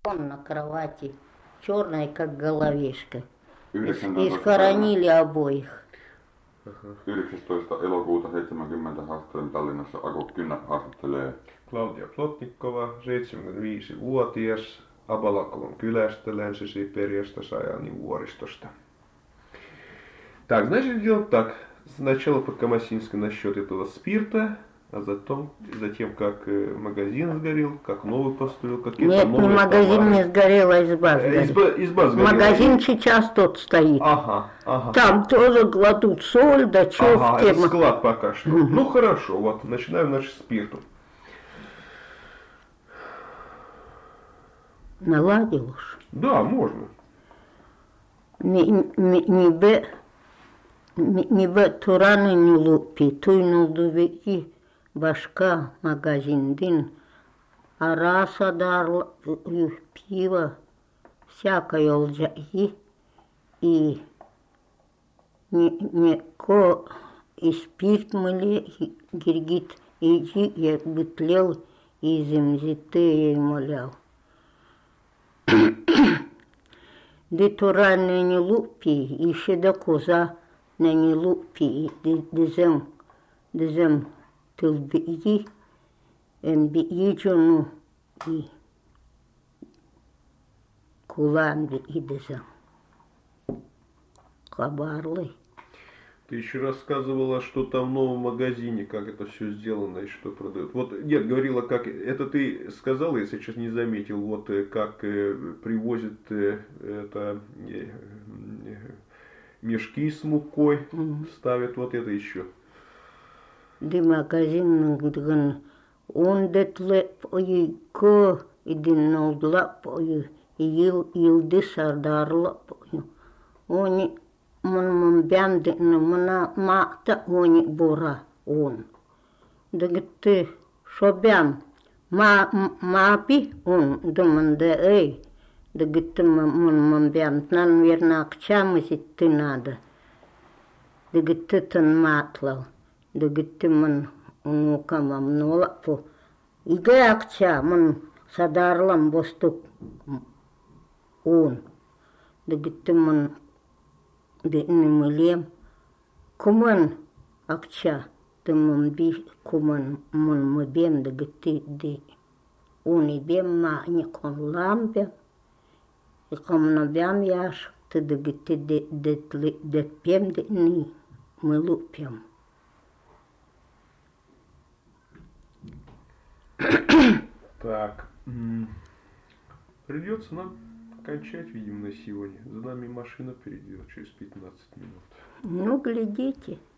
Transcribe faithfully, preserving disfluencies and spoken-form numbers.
Он на кровати, черная, как головешка. И, yhdeksäntoista и схоронили обоих. yhdeksästoista elokuuta seitsemänkymmentä haastattelin Tallinnassa. Aku Kynnä haastattelee Claudia Plotnikova, seitsemänkymmentäviisivuotias, Abalakovon kylästä Länsi-Siperiasta, Sajani vuoristosta. Так, значит, делать так. Сначала по-камасински насчет этого спирта, а затем, затем как магазин сгорел, как новый построил, какие-то Нет, новые не магазин товары. не сгорел, а изба сгорела. Изба, изба сгорела. Магазин сейчас тот стоит. Ага, ага. Там тоже кладут соль, да чё Ага, в это тему. склад пока что. Мгм. Ну хорошо, вот начинаем наш спирту. Наладил уж. Да, можно. Не, не, не бе, не, не бе тураны не лупи, туй нулдубеки башка магазиндин, а раса дар пиво, всякое лжаи, и не, не ко и спирт мыле, и гиргит, иди, я бытлел, и земзите я молял. Де тора не лупи, и ще да коза не лупи, де зем, де зем тил бии, ем бии джону, и кулан бии де зем. Хабарлы. Ты еще рассказывала, что там в новом магазине, как это все сделано и что продают. Вот, нет, говорила, как, это ты сказала, я сейчас не заметил, вот как э, привозят э, это, э, э, мешки с мукой, Мгм. ставят вот это еще. Де магазин дган, он детлеп ой ко, и дин лап ой, и ил илди сардар лап ой. Они मन मन ब्याम देना मना माता होनी बोरा ओन दगते शोब्याम मा मापी ओन दमंदे ए दगते मन मन ब्याम तन верно акчамы ты надо дагты тан матлал дагты मन унука мамнола по иге акча मन садарлам бостук он дагты मन de nimulem kuman akcha de mun bi kuman mun mubem de gtti de uni bem ma ni kon lambe e kom na bem yash te de gtti de de de pem de ni мы лупим. Так, придется нам кончать, видимо, на сегодня. За нами машина перейдет через пятнадцать минут. Ну, глядите.